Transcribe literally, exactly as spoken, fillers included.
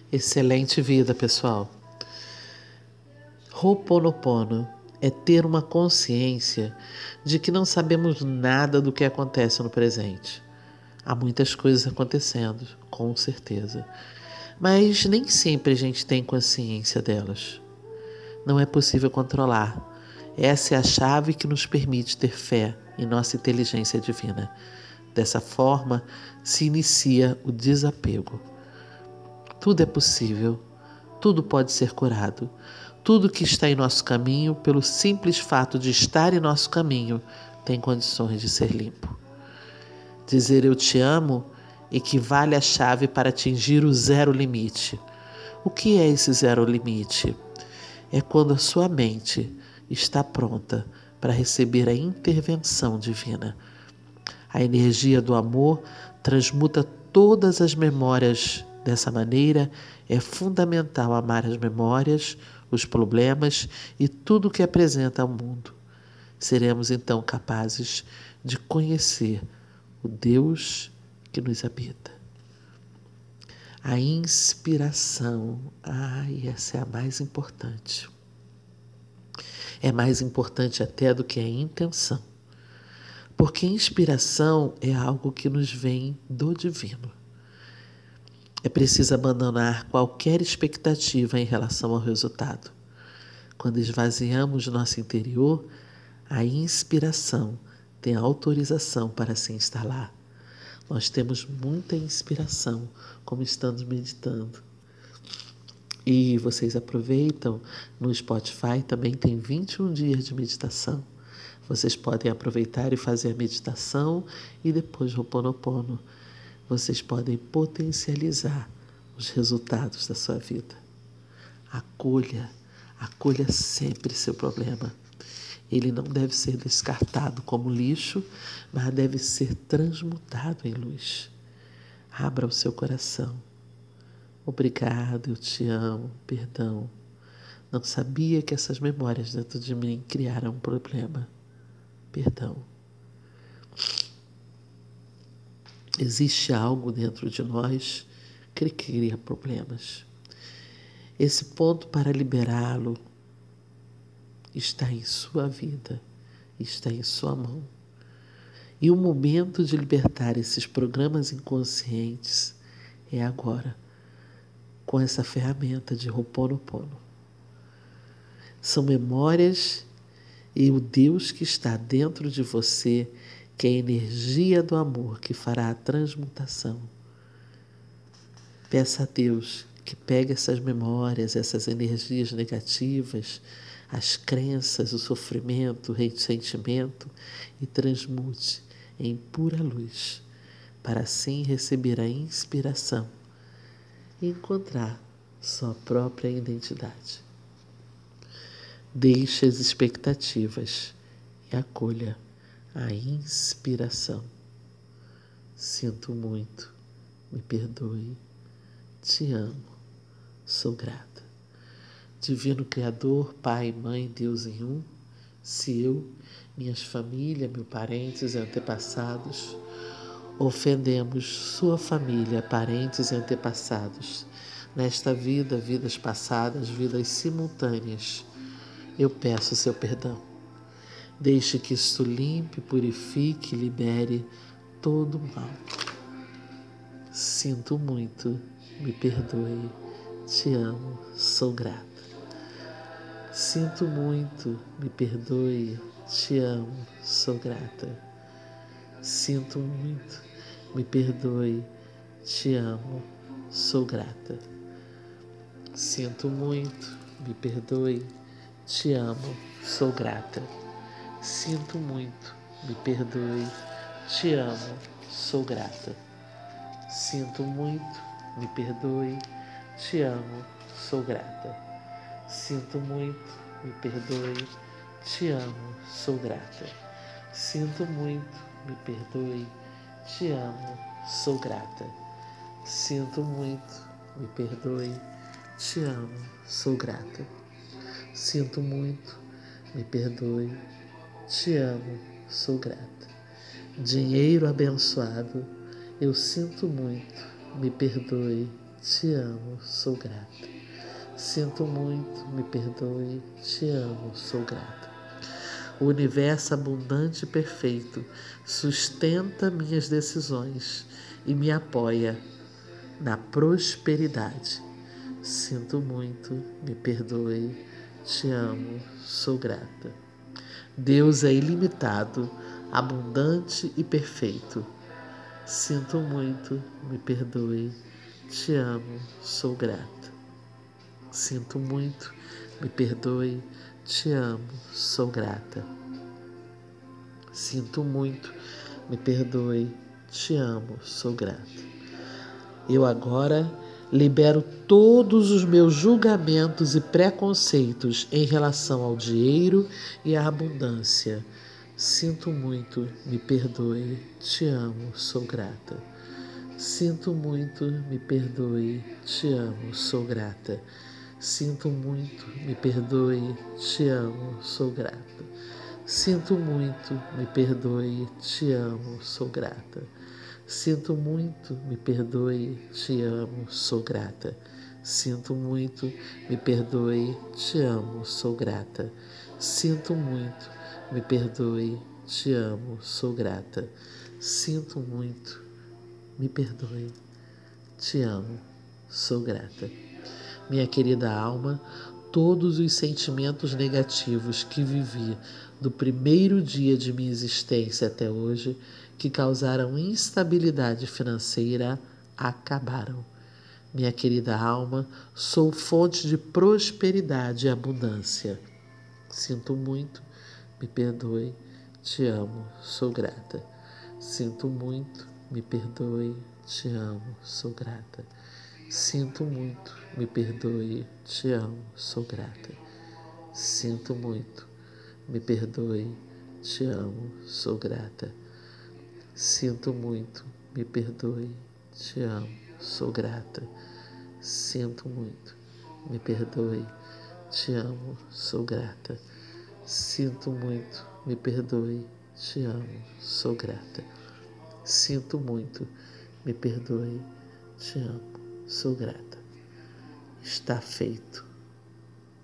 Excelente vida, pessoal. Ho'oponopono é ter uma consciência de que não sabemos nada do que acontece no presente. Há muitas coisas acontecendo, com certeza, mas nem sempre a gente tem consciência delas. Não é possível controlar. Essa é a chave que nos permite ter fé em nossa inteligência divina. Dessa forma, se inicia o desapego. Tudo é possível, tudo pode ser curado. Tudo que está em nosso caminho, pelo simples fato de estar em nosso caminho, tem condições de ser limpo. Dizer eu te amo equivale à chave para atingir o zero limite. O que é esse zero limite? É quando a sua mente está pronta para receber a intervenção divina. A energia do amor transmuta todas as memórias. Dessa maneira, é fundamental amar as memórias, os problemas e tudo que apresenta ao mundo. Seremos então capazes de conhecer o Deus que nos habita. A inspiração, ai, essa é a mais importante. É mais importante até do que a intenção. Porque inspiração é algo que nos vem do divino. É preciso abandonar qualquer expectativa em relação ao resultado. Quando esvaziamos nosso interior, a inspiração tem autorização para se instalar. Nós temos muita inspiração, como estamos meditando. E vocês aproveitam, no Spotify também tem vinte e um dias de meditação. Vocês podem aproveitar e fazer a meditação e depois Ho'oponopono. Vocês podem potencializar os resultados da sua vida. Acolha, acolha sempre seu problema. Ele não deve ser descartado como lixo, mas deve ser transmutado em luz. Abra o seu coração. Obrigado, eu te amo, perdão. Não sabia que essas memórias dentro de mim criaram um problema. Perdão. Existe algo dentro de nós que cria problemas. Esse ponto para liberá-lo está em sua vida, está em sua mão. E o momento de libertar esses programas inconscientes é agora, com essa ferramenta de Ho'oponopono. São memórias e o Deus que está dentro de você, que é a energia do amor que fará a transmutação. Peça a Deus que pegue essas memórias, essas energias negativas, as crenças, o sofrimento, o ressentimento e transmute em pura luz, para assim receber a inspiração e encontrar sua própria identidade. Deixe as expectativas e acolha a inspiração. Sinto muito, me perdoe, te amo, sou grata. Divino Criador, Pai, Mãe, Deus em um, se eu, minhas famílias, meus parentes e antepassados ofendemos sua família, parentes e antepassados, nesta vida, vidas passadas, vidas simultâneas, eu peço seu perdão. Deixe que isto limpe, purifique e libere todo o mal. Sinto muito, me perdoe, te amo, sou grata. Sinto muito, me perdoe, te amo, sou grata. Sinto muito, me perdoe, te amo, sou grata. Sinto muito, me perdoe, te amo, sou grata. Sinto muito, me perdoe, te amo, sou grata. Sinto muito, me perdoe, te amo, sou grata. Sinto muito, me perdoe, te amo, sou grata. Sinto muito, me perdoe, te amo, sou grata. Sinto muito, me perdoe, te amo, sou grata. Sinto muito, me perdoe, te amo, sou grata. Dinheiro abençoado, eu sinto muito, me perdoe, te amo, sou grata. Sinto muito, me perdoe, te amo, sou grata. O universo abundante e perfeito sustenta minhas decisões e me apoia na prosperidade. Sinto muito, me perdoe, te amo, sou grata. Deus é ilimitado, abundante e perfeito. Sinto muito, me perdoe, te amo, sou grata. Sinto muito, me perdoe, te amo, sou grata. Sinto muito, me perdoe, te amo, sou grata. Eu agora libero todos os meus julgamentos e preconceitos em relação ao dinheiro e à abundância. Sinto muito, me perdoe, te amo, sou grata. Sinto muito, me perdoe, te amo, sou grata. Sinto muito, me perdoe, te amo, sou grata. Sinto muito, me perdoe, te amo, sou grata. Sinto muito, me perdoe, te amo, sou grata. Sinto muito, me perdoe, te amo, sou grata. Sinto muito, me perdoe, te amo, sou grata. Sinto muito, me perdoe, te amo, sou grata. Minha querida alma, todos os sentimentos negativos que vivi do primeiro dia de minha existência até hoje, que causaram instabilidade financeira, acabaram. Minha querida alma, sou fonte de prosperidade e abundância. Sinto muito, me perdoe, te amo, sou grata. Sinto muito, me perdoe, te amo, sou grata. Sinto muito, me perdoe, te amo, sou grata. Sinto muito, me perdoe, te amo, sou grata. Sinto muito, me perdoe, te amo, sou grata. Sinto muito, me perdoe, te amo, sou grata. Sinto muito, me perdoe, te amo, sou grata. Sinto muito, me perdoe, te amo, sou grata. Está feito.